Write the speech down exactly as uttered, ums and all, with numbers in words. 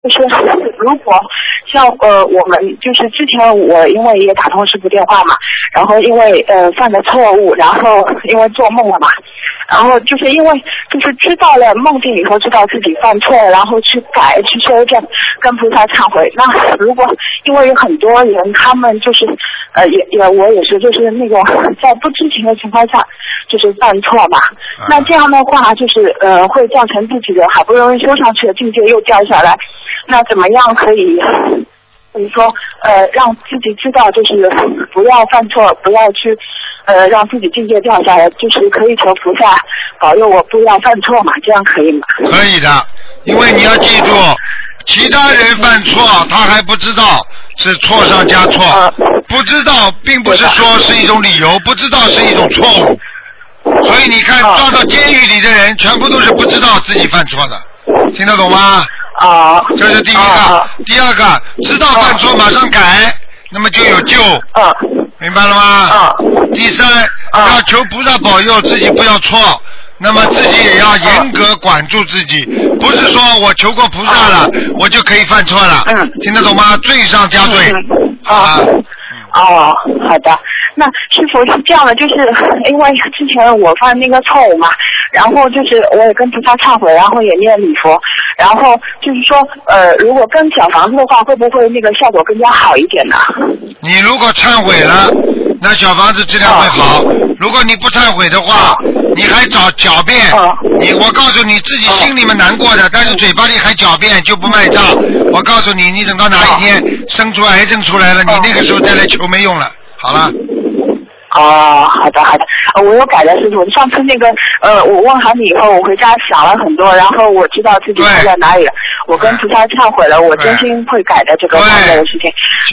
就是如果像呃我们就是之前我因为也打通师傅电话嘛，然后因为呃犯了错误，然后因为做梦了嘛，然后就是因为就是知道了梦境以后知道自己犯错，然后去改去修正，跟菩萨忏悔。那如果因为有很多人他们就是呃也也我也是就是那种在不知情的情况下就是犯错嘛，那这样的话就是呃会造成自己的好不容易修上去的境界又掉下来。那怎么样可以，比如说，呃，让自己知道，就是不要犯错，不要去，呃，让自己境界掉下来，就是可以求菩萨保佑我不要犯错嘛，这样可以吗？ 可以的，因为你要记住，其他人犯错，他还不知道是错上加错，不知道并不是说是一种理由，不知道是一种错误，所以你看，抓到监狱里的人，全部都是不知道自己犯错的，听得懂吗？ 啊， 这是第一个，啊、第二个，知道犯错马上改，啊、那么就有救，啊、明白了吗？啊、第三，啊、要求菩萨保佑自己不要错，那么自己也要严格管住自己，啊、不是说我求过菩萨了，啊、我就可以犯错了，嗯、听得懂吗？罪上加罪，嗯、啊。 哦，好的。那师傅是这样的，就是因为之前我犯那个错误嘛，然后就是我也跟菩萨忏悔，然后也念礼佛，然后就是说，呃，如果跟小房子的话，会不会那个效果更加好一点呢？ 你如果忏悔了，那小房子质量会好；哦、如果你不忏悔的话，你还找狡辩，哦、你我告诉你自己心里面难过的，哦、但是嘴巴里还狡辩就不卖账。我告诉你，你等到哪一天生出癌症出来了，哦、你那个时候再来求没用了。好了。 哦，好的好的，呃，我有改的师傅。上次那个呃，我问好你以后，我回家想了很多，然后我知道自己错在哪里了，我跟菩萨忏悔了，我真心会改的这个方面的事情。